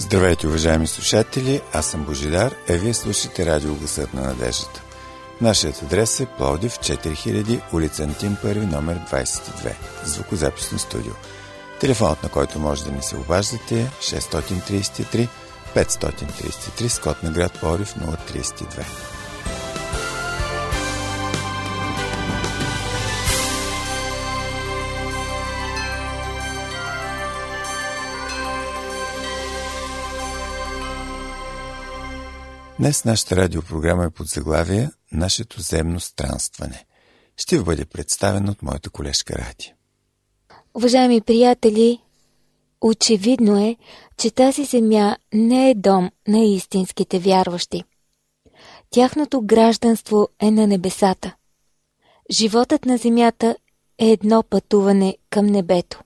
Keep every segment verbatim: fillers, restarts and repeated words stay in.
Здравейте, уважаеми слушатели, аз съм Божидар, а вие слушате радио Гласът на надеждата. Нашият адрес е Пловдив, четири хиляди, улица Антим първи, номер двадесет и две, звукозаписно студио. Телефонът, на който може да ни се обаждате е шест три три пет три три, с код на град Пловдив нула три две. Днес нашата радиопрограма е под заглавие «Нашето земно странстване». Ще ви бъде представено от моята колежка Ради. Уважаеми приятели, очевидно е, че тази земя не е дом на истинските вярващи. Тяхното гражданство е на небесата. Животът на земята е едно пътуване към небето.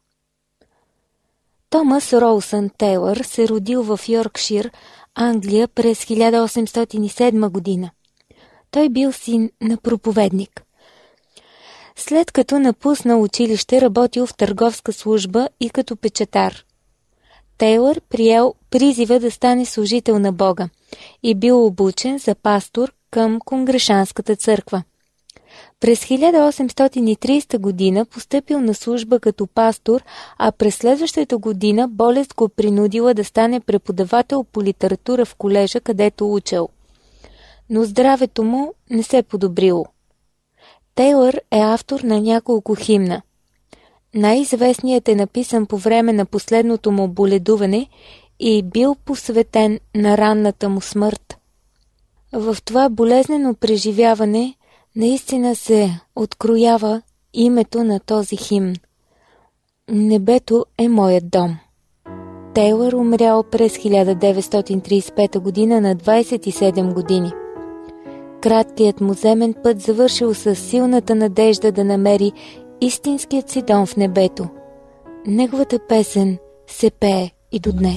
Томас Роусън Тейлър се родил в Йоркшир, Англия през хиляда осемстотин и седма година. Той бил син на проповедник. След като напуснал училище, работил в търговска служба и като печатар. Тейлър приел призива да стане служител на Бога и бил обучен за пастор към Конгрешанската църква. През хиляда осемстотин и тридесета година постъпил на служба като пастор, а през следващата година болест го принудила да стане преподавател по литература в колежа, където учил. Но здравето му не се подобрило. Тейлър е автор на няколко химна. Най-известният е написан по време на последното му боледуване и бил посветен на ранната му смърт. В това болезнено преживяване наистина се откроява името на този химн. Небето е моят дом. Тейлър умрял през хиляда деветстотин тридесет и пета година на двадесет и седем години. Краткият му земен път завършил с силната надежда да намери истинският си дом в небето. Неговата песен се пее и до днес.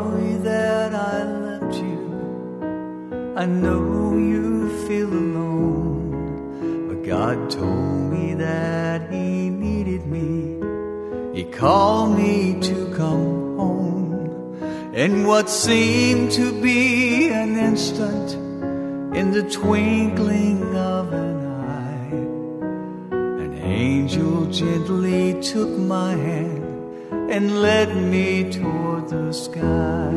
God told me that he needed me. He called me to come home. In what seemed to be an instant, in the twinkling of an eye, an angel gently took my hand and led me toward the sky.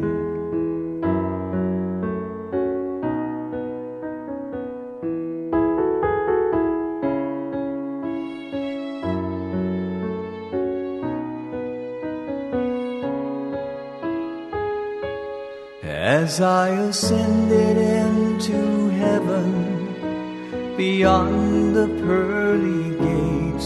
As I ascended into heaven, beyond the pearly gates,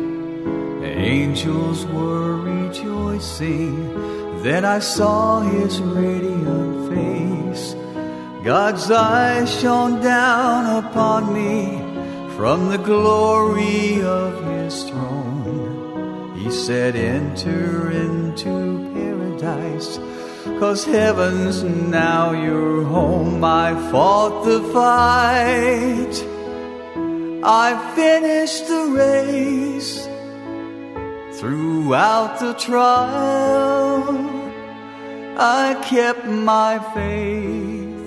angels were rejoicing. Then I saw his radiant face. God's eyes shone down upon me from the glory of his throne. He said, enter into paradise, 'cause heaven's now your home. I fought the fight, I finished the race. Throughout the trial, I kept my faith.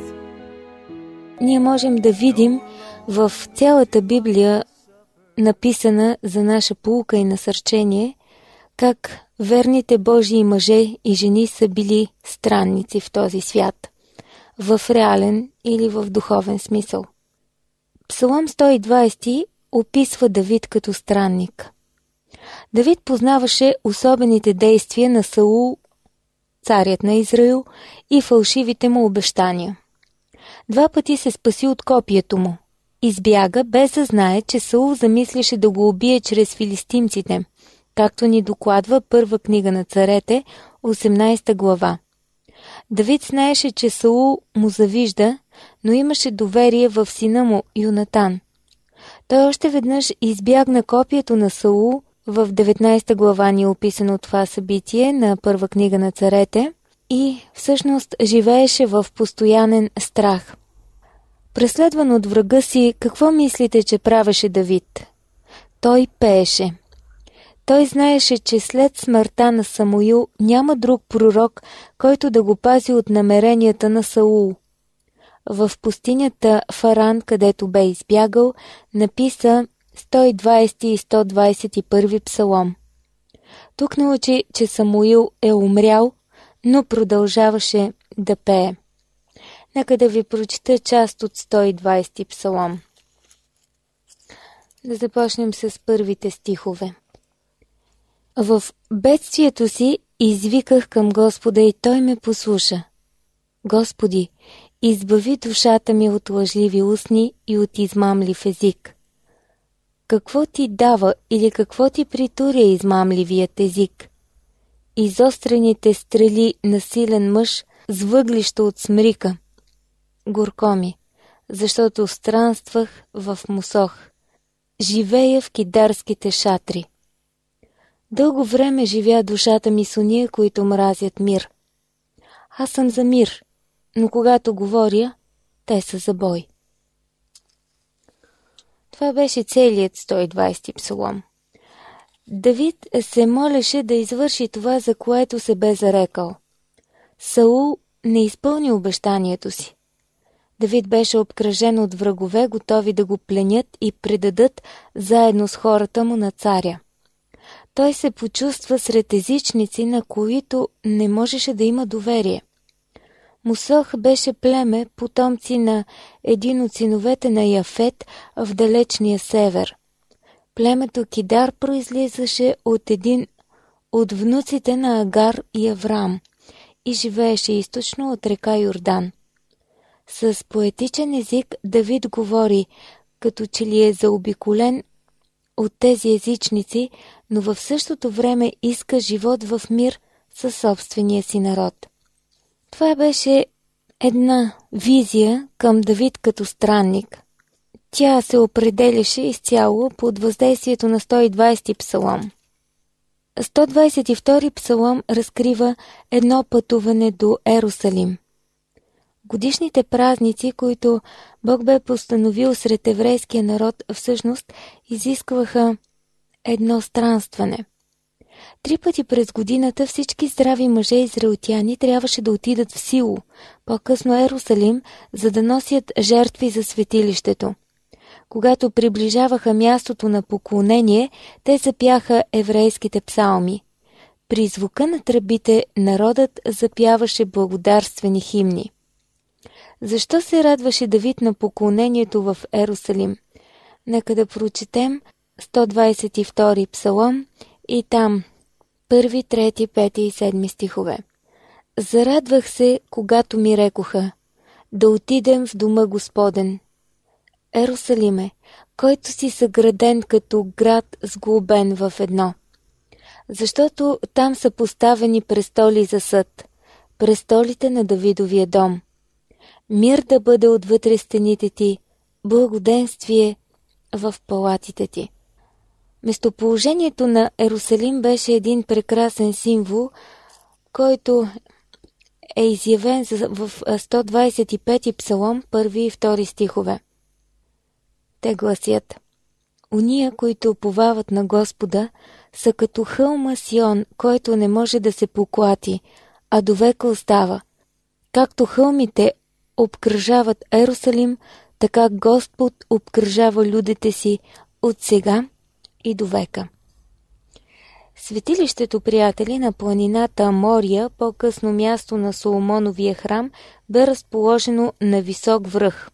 Ние можем да видим в цялата Библия, написана за наша поука и насърчение, как верните Божии мъже и жени са били странници в този свят, в реален или в духовен смисъл. Псалом сто и двадесет описва Давид като странник. Давид познаваше особените действия на Саул, царят на Израил, и фалшивите му обещания. Два пъти се спаси от копието му. Избяга, без да знае, че Саул замисляше да го убие чрез филистимците, както ни докладва Първа книга на царете, осемнадесета глава. Давид знаеше, че Саул му завижда, но имаше доверие в сина му Йонатан. Той още веднъж избягна копието на Саул. В деветнадесета глава ни е описано това събитие на Първа книга на царете и всъщност живееше в постоянен страх. Преследван от врага си, какво мислите, че правеше Давид? Той пееше. Той знаеше, че след смъртта на Самуил няма друг пророк, който да го пази от намеренията на Саул. В пустинята Фаран, където бе избягал, написа сто и двадесети и сто двадесет и първи псалом. Тук научи, че Самуил е умрял, но продължаваше да пее. Нека да ви прочита част от сто и двадесети псалом. Да започнем с първите стихове. В бедствието си извиках към Господа и Той ме послуша. Господи, избави душата ми от лъжливи устни и от измамлив език. Какво ти дава или какво ти притуря измамливият език? Изострените стрели на силен мъж с въглища от смрика. Горко ми, защото странствах в Мусох. Живея в кидарските шатри. Дълго време живя душата ми с уния, които мразят мир. Аз съм за мир, но когато говоря, те са за бой. Това беше целият сто и двадесети псалом. Давид се молеше да извърши това, за което се бе зарекал. Саул не изпълни обещанието си. Давид беше обкръжен от врагове, готови да го пленят и предадат заедно с хората му на царя. Той се почувства сред езичници, на които не можеше да има доверие. Мусох беше племе, потомци на един от синовете на Яфет в далечния север. Племето Кидар произлизаше от един от внуците на Агар и Аврам и живееше източно от река Йордан. С поетичен език Давид говори, като че ли е заобиколен от тези езичници, но в същото време иска живот в мир със собствения си народ. Това беше една визия към Давид като странник. Тя се определяше изцяло под въздействието на сто и двадесети псалом. сто двадесет и втори псалом разкрива едно пътуване до Ерусалим. Годишните празници, които Бог бе постановил сред еврейския народ, всъщност изискваха едно странстване. Три пъти през годината всички здрави мъже израелтяни трябваше да отидат в Сило, по-късно Ерусалим, за да носят жертви за светилището. Когато приближаваха мястото на поклонение, те запяха еврейските псалми. При звука на тръбите народът запяваше благодарствени химни. Защо се радваше Давид на поклонението в Ерусалим? Нека да прочетем сто двадесет и втори псалом и там първи, трети, пети и седми стихове. Зарадвах се, когато ми рекоха: да отидем в дома Господен. Ерусалиме, който си съграден като град сглобен в едно. Защото там са поставени престоли за съд, престолите на Давидовия дом. Мир да бъде отвътре стените ти, благоденствие в палатите ти. Местоположението на Ерусалим беше един прекрасен символ, който е изявен в сто двадесет и пети псалом, първи и втори стихове. Те гласят: уния, които уповават на Господа, са като хълма Сион, който не може да се поклати, а довека остава. Както хълмите обкръжават Ерусалим, така Господ обкръжава людите си от сега и до века. Светилището, приятели, на планината Мория, по-късно място на Соломоновия храм, бе разположено на висок връх.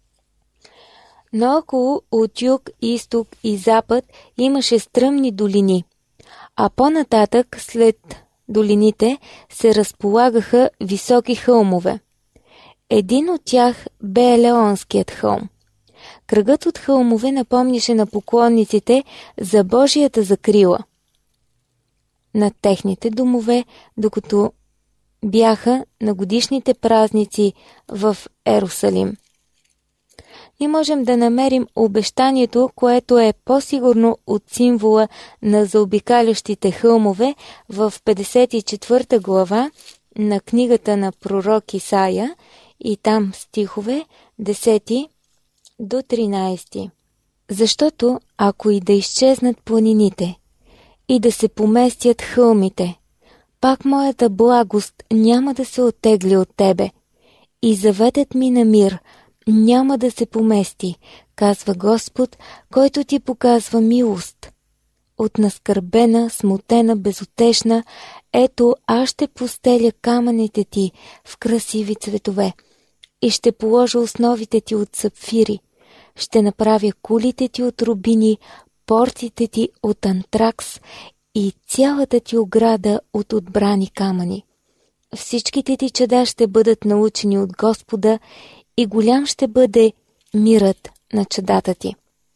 Наоколо от юг, изток и запад имаше стръмни долини, а по-нататък, след долините, се разполагаха високи хълмове. Един от тях бе Елеонският хълм. Кръгът от хълмове напомняше на поклонниците за Божията закрила над техните домове, докато бяха на годишните празници в Ерусалим. Ние можем да намерим обещанието, което е по-сигурно от символа на заобикалящите хълмове в петдесет и четвърта глава на книгата на пророк Исаия и там стихове десети до тринадесети. Защото ако и да изчезнат планините и да се поместят хълмите. Пак моята благост няма да се оттегли от тебе. И заветът ми на мир няма да се помести, казва Господ, който ти показва милост. От наскърбена, смутена, безутешна, ето аз ще постеля камъните ти в красиви цветове и ще положа основите ти от сапфири. Ще направя кулите ти от рубини, портите ти от антракс и цялата ти ограда от отбрани камъни. Всичките ти чада ще бъдат научени от Господа и голям ще бъде мирът на чадата ти.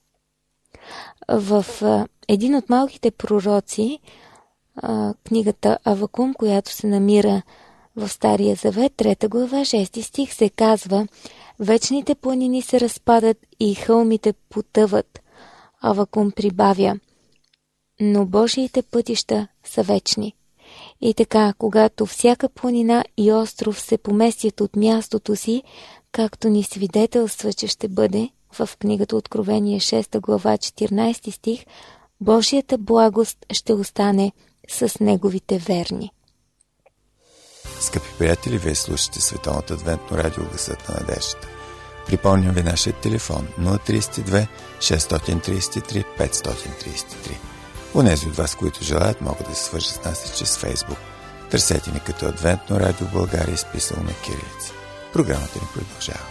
В а, един от малките пророци, а, книгата Авакум, която се намира в Стария Завет, трета глава, шести стих, се казва: вечните планини се разпадат и хълмите потъват. Авакум прибавя: но Божиите пътища са вечни. И така, когато всяка планина и остров се поместят от мястото си, както ни свидетелства, че ще бъде в книгата Откровение шеста глава четиринайсети стих, Божията благост ще остане с неговите верни. Скъпи приятели, вие слушате Световното адвентно радио Гласът на надеждата. Припомням ви нашия телефон нула три две шест три три пет три три. Онези от вас, които желаят, могат да се свържат с нас и чрез Фейсбук. Търсете ни като Адвентно радио България, изписано на кирилица. Програмата ни продължава.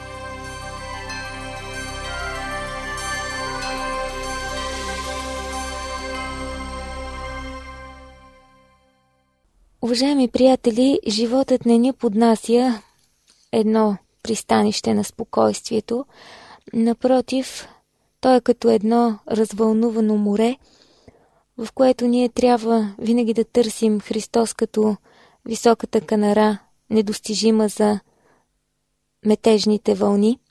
Уважаеми приятели, животът не ни поднася едно пристанище на спокойствието. Напротив, той е като едно развълнувано море, в което ние трябва винаги да търсим Христос като високата канара, недостижима за метежните вълни.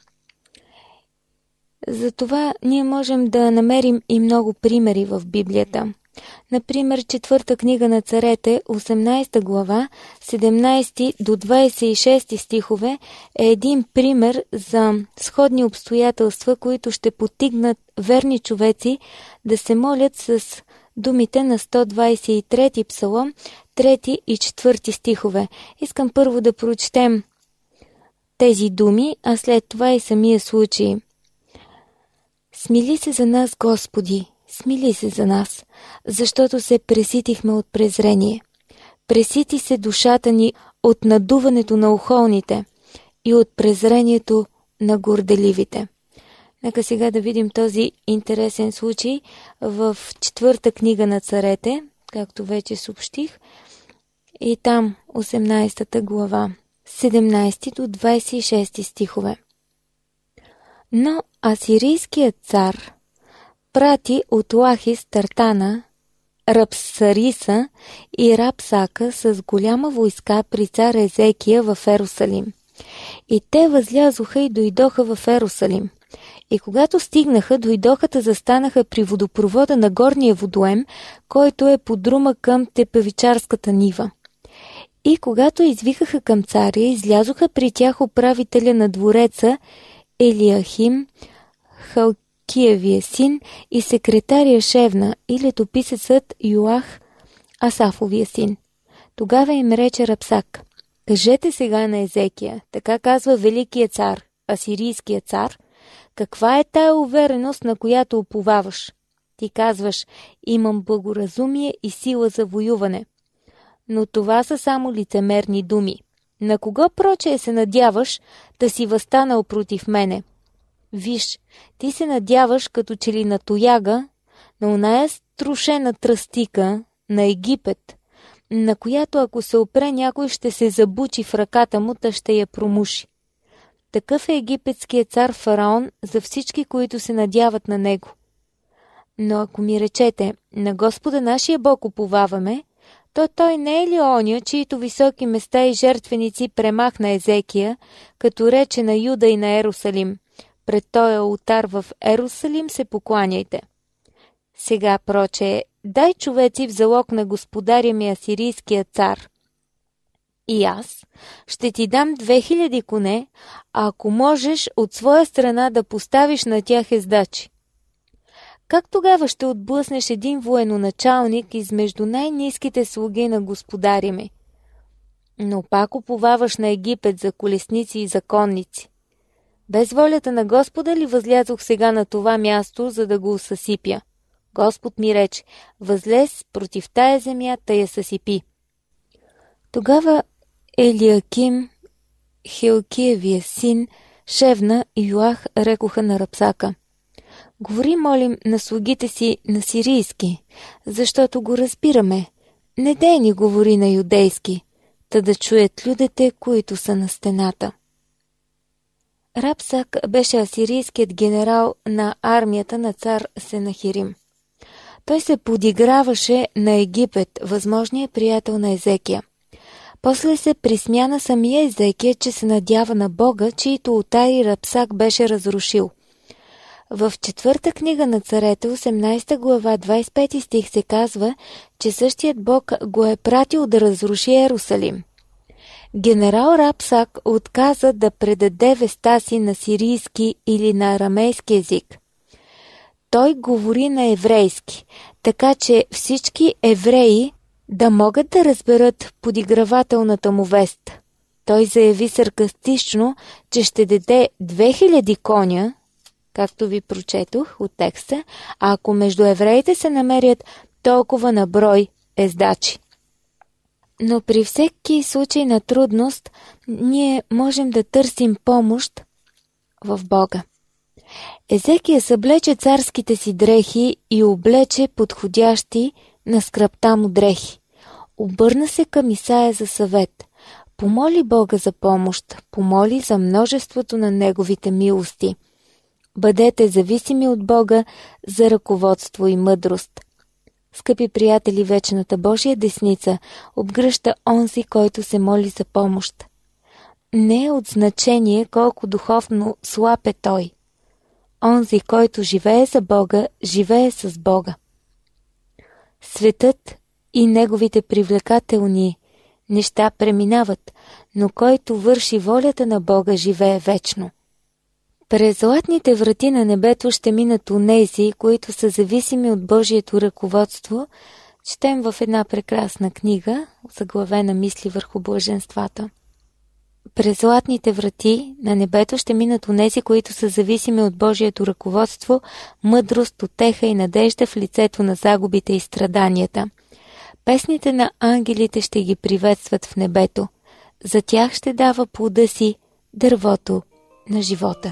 Затова ние можем да намерим и много примери в Библията. Например, четвърта книга на царете, осемнайсета глава, седемнайсети до двайсет и шести стихове е един пример за сходни обстоятелства, които ще потигнат верни човеци да се молят с думите на сто двайсет и трети псалом, трети и четвърти стихове. Искам първо да прочетем тези думи, а след това и самия случай. Смили се за нас, Господи, смили се за нас, защото се преситихме от презрение. Пресити се душата ни от надуването на охолните и от презрението на горделивите. Нека сега да видим този интересен случай в четвърта книга на царете, както вече съобщих, и там осемнайсета глава, седемнайсети до двайсет и шести стихове. Но асирийският цар прати от Лахис Тартана, Рапсариса и Рапсака с голяма войска при цар Езекия в Ерусалим. И те възлязоха и дойдоха в Ерусалим. И когато стигнаха, дойдоха да застанаха при водопровода на горния водоем, който е подрума към Тепевичарската нива. И когато извикаха към царя, излязоха при тях управителя на двореца Елиахим, Халкиевия син, и секретария Шевна и летописецът Йоах, Асафовия син. Тогава им рече Рапсак: кажете сега на Езекия, така казва великият цар, асирийският цар, каква е тая увереност, на която уповаваш? Ти казваш: имам благоразумие и сила за воюване. Но това са само лицемерни думи. На кого прочее се надяваш да си възстанал против мене? Виж, ти се надяваш като че ли на тояга, на оная струшена тръстика на Египет, на която ако се опре някой ще се забучи в ръката му, та ще я промуши. Такъв е египетският цар фараон за всички, които се надяват на него. Но ако ми речете: на Господа нашия Бог уповаваме, то той не е ли оня, чието високи места и жертвеници премахна Езекия, като рече на Юда и на Ерусалим: пред този олтар в Ерусалим се покланяйте. Сега, проче, дай човеци в залог на господаря ми асирийския цар. И аз ще ти дам две хиляди коне, а ако можеш от своя страна да поставиш на тях ездачи. Как тогава ще отблъснеш един военачалник измежду най-ниските слуги на господаря ми? Но пак уповаваш на Египет за колесници и законници. Без волята на Господа ли възлязох сега на това място, за да го съсипя? Господ ми рече: възлез против тая земя, та я съсипи. Тогава Елиаким, Хилкиевия син, Шевна и Йоах рекоха на Рапсака: говори, молим, на слугите си на сирийски, защото го разбираме. Не дей ни говори на юдейски, та да чуят людите, които са на стената. Рапсак беше асирийският генерал на армията на цар Сенахирим. Той се подиграваше на Египет, възможният приятел на Езекия. После се присмя на самия Езекия, че се надява на Бога, чието олтари Рапсак беше разрушил. В четвърта книга на царете, осемнадесета глава, двадесет и пети стих се казва, че същият Бог го е пратил да разруши Ерусалим. Генерал Рапсак отказа да предаде веста си на сирийски или на арамейски език. Той говори на еврейски, така че всички евреи да могат да разберат подигравателната му вест. Той заяви саркастично, че ще даде две хиляди коня, както ви прочетох от текста, а ако между евреите се намерят толкова на брой ездачи. Но при всеки случай на трудност, ние можем да търсим помощ в Бога. Езекия съблече царските си дрехи и облече подходящи на скръбта му дрехи. Обърна се към Исаия за съвет. Помоли Бога за помощ, помоли за множеството на Неговите милости. Бъдете зависими от Бога за ръководство и мъдрост. Скъпи приятели, вечната Божия десница обгръща онзи, който се моли за помощ. Не е от значение колко духовно слаб е той. Онзи, който живее за Бога, живее с Бога. Светът и неговите привлекателни неща преминават, но който върши волята на Бога, живее вечно. През златните врати на небето ще минат онези, които са зависими от Божието ръководство, четем в една прекрасна книга, заглавена Мисли върху блаженствата. През златните врати на небето ще минат онези, които са зависими от Божието ръководство, мъдрост, утеха и надежда в лицето на загубите и страданията. Песните на ангелите ще ги приветстват в небето. За тях ще дава плода си дървото на живота.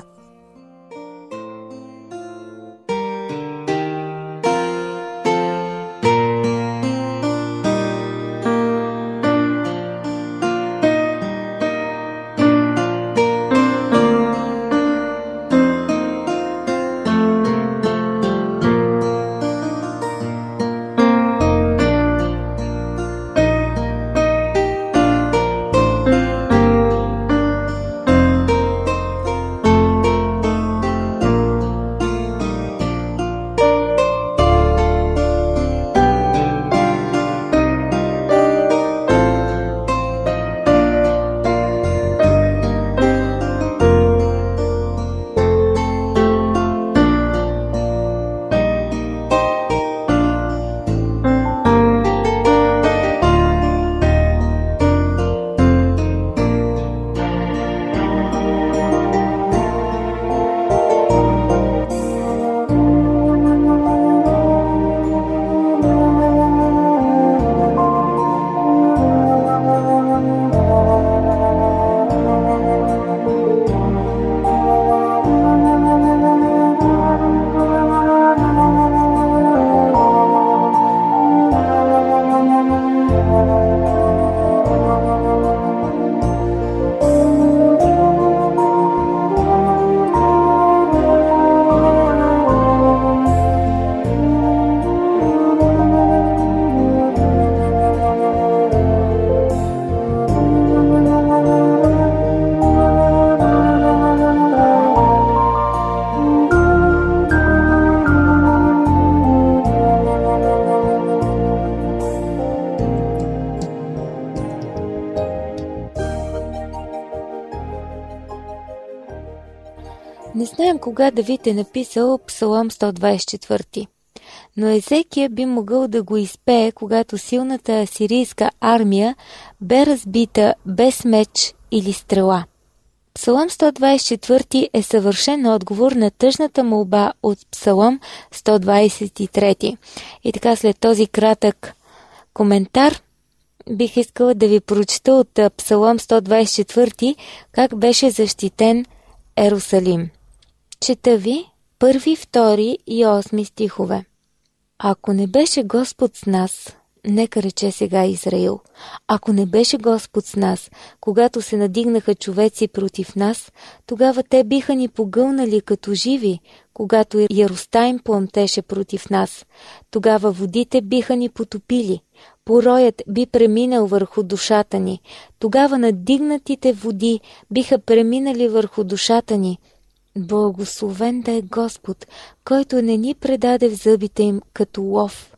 знаем кога Давид е написал Псалом сто двадесет и четвърти. Но Езекия би могъл да го изпее, когато силната асирийска армия бе разбита без меч или стрела. Псалом сто двадесет и четвърти е съвършен отговор на тъжната молба от Псалом сто двадесет и трети. И така, след този кратък коментар, бих искала да ви прочета от Псалом сто двадесет и четвърти как беше защитен Ерусалим. Чета ви първи, втори и осми стихове. Ако не беше Господ с нас, нека рече сега Израил, ако не беше Господ с нас, когато се надигнаха човеци против нас, тогава те биха ни погълнали като живи, когато Яростайм пламтеше против нас. Тогава водите биха ни потопили, пороят би преминал върху душата ни, тогава надигнатите води биха преминали върху душата ни. Благословен да е Господ, който не ни предаде в зъбите им като лов.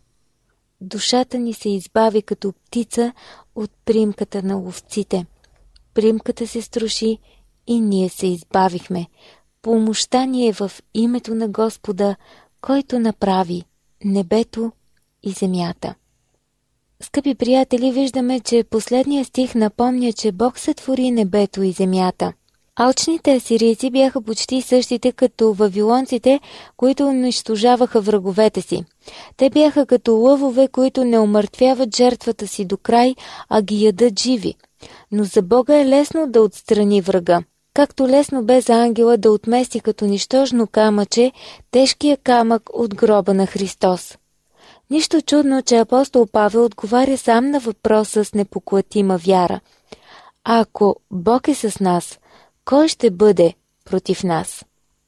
Душата ни се избави като птица от примката на ловците. Примката се струши и ние се избавихме. Помощта ни е в името на Господа, който направи небето и земята. Скъпи приятели, виждаме, че последният стих напомня, че Бог сътвори небето и земята. Алчните асирийци бяха почти същите като вавилонците, които унищожаваха враговете си. Те бяха като лъвове, които не умъртвяват жертвата си до край, а ги ядат живи. Но за Бога е лесно да отстрани врага. Както лесно бе за ангела да отмести като нищожно камъче тежкия камък от гроба на Христос. Нищо чудно, че апостол Павел отговаря сам на въпроса с непоклатима вяра. А ако Бог е с нас, кой ще бъде против нас?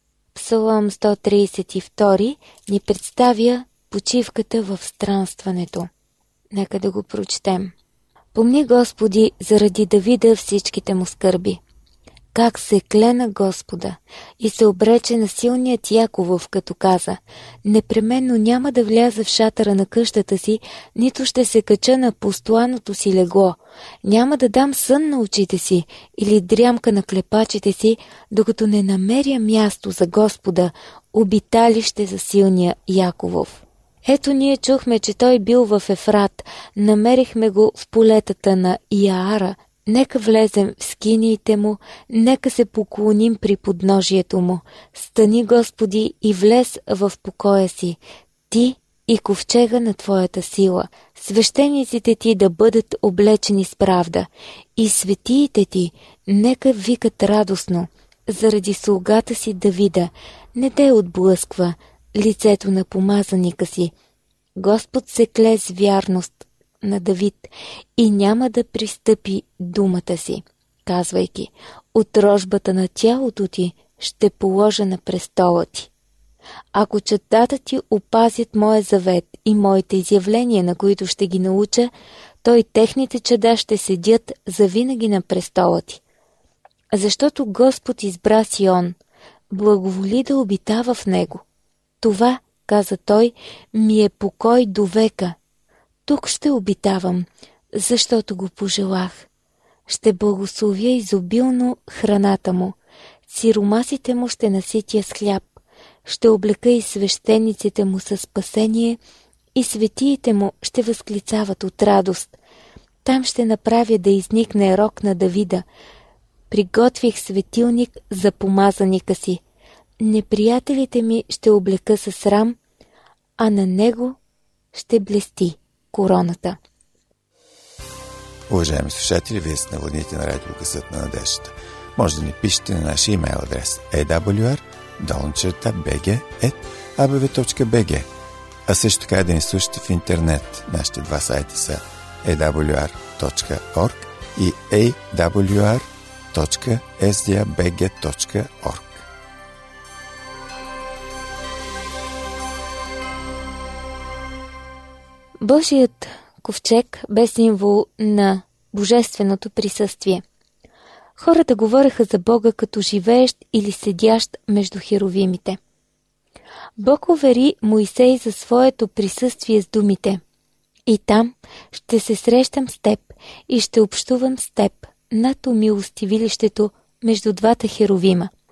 Псалом сто тридесет и втори ни представя почивката в странстването. Нека да го прочетем. Помни, Господи, заради Давида всичките му скърби. Как се кле Господа и се обрече на силният Яковов, като каза: непременно няма да вляза в шатъра на къщата си, нито ще се кача на постоянното си легло. Няма да дам сън на очите си или дрямка на клепачите си, докато не намеря място за Господа, обиталище за силния Яковов. Ето ние чухме, че той бил в Ефрат, намерихме го в полетата на Яара. Нека влезем в скиниите му, нека се поклоним при подножието му. Стани, Господи, и влез в покоя си, ти и ковчега на Твоята сила. Свещениците ти да бъдат облечени с правда и светиите ти нека викат радостно заради слугата си Давида. Не те отблъсква лицето на помазаника си. Господ се кле с вярност на Давид и няма да пристъпи думата си, казвайки: от рожбата на тялото ти ще положа на престола ти. Ако четата ти опазят моя завет и моите изявления, на които ще ги науча, той техните чеда ще седят завинаги на престола ти. Защото Господ избра Сион, благоволи да обитава в него. Това, каза той, ми е покой до века. Тук ще обитавам, защото го пожелах. Ще благословя изобилно храната му. Сиромасите му ще наситя с хляб. Ще облека и свещениците му със спасение, и светиите му ще възклицават от радост. Там ще направя да изникне рог на Давида. Приготвих светилник за помазаника си. Неприятелите ми ще облека със срам, а на него ще блести короната. Уважаеми слушатели, вие сте на вълните на радио Гласът на надеждата. Може да ни пишете на нашия имейл адрес ей дабъл ю ар долна черта би джи ет а бе ви точка би джи, а също така да ни слушате в интернет. Нашите два сайта са ей дабъл ю ар точка орг и ей дабъл ю ар точка ес ди ей би джи точка орг. Божият ковчег бе символ на божественото присъствие. Хората говореха за Бога като живеещ или седящ между херовимите. Бог увери Моисей за своето присъствие с думите: и там ще се срещам с теб и ще общувам с теб над умилостивилището между двата херовима.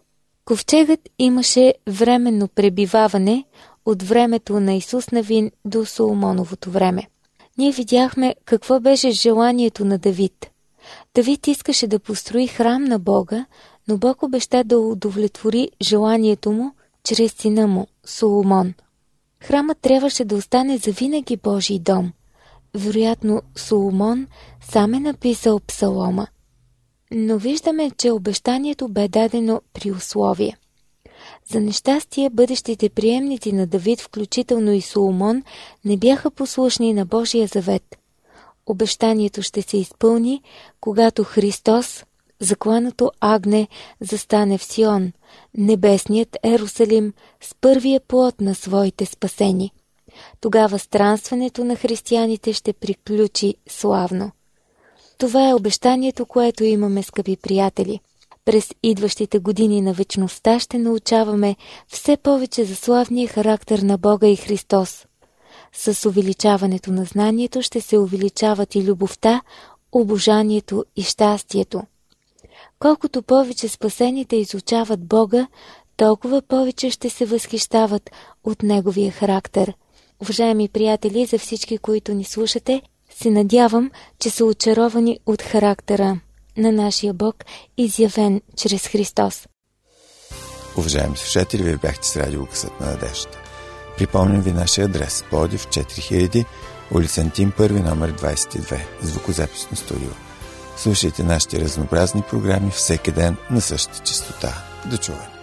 Ковчегът имаше временно пребиваване от времето на Исус Навин до Соломоновото време. Ние видяхме какво беше желанието на Давид. Давид искаше да построи храм на Бога, но Бог обеща да удовлетвори желанието му чрез сина му, Соломон. Храмът трябваше да остане завинаги Божий дом. Вероятно, Соломон сам е написал псалома. Но виждаме, че обещанието бе дадено при условие. За нещастие, бъдещите приемници на Давид, включително и Соломон, не бяха послушни на Божия завет. Обещанието ще се изпълни, когато Христос, закланото агне, застане в Сион, небесният Ерусалим, с първия плод на своите спасени. Тогава странстването на християните ще приключи славно. Това е обещанието, което имаме, скъпи приятели. През идващите години на вечността ще научаваме все повече за славния характер на Бога и Христос. С увеличаването на знанието ще се увеличават и любовта, обожанието и щастието. Колкото повече спасените изучават Бога, толкова повече ще се възхищават от Неговия характер. Уважаеми приятели, за всички, които ни слушате, се надявам, че са очаровани от характера на нашия Бог, изявен чрез Христос. Уважаеми слушатели, вие бяхте с радио Гласът на надеждата. Припомням ви нашия адрес: Пловдив четири хиляди, улица Антим първи, номер двадесет и две, звукозаписно студио. Слушайте нашите разнообразни програми всеки ден на същата честота. До чуване!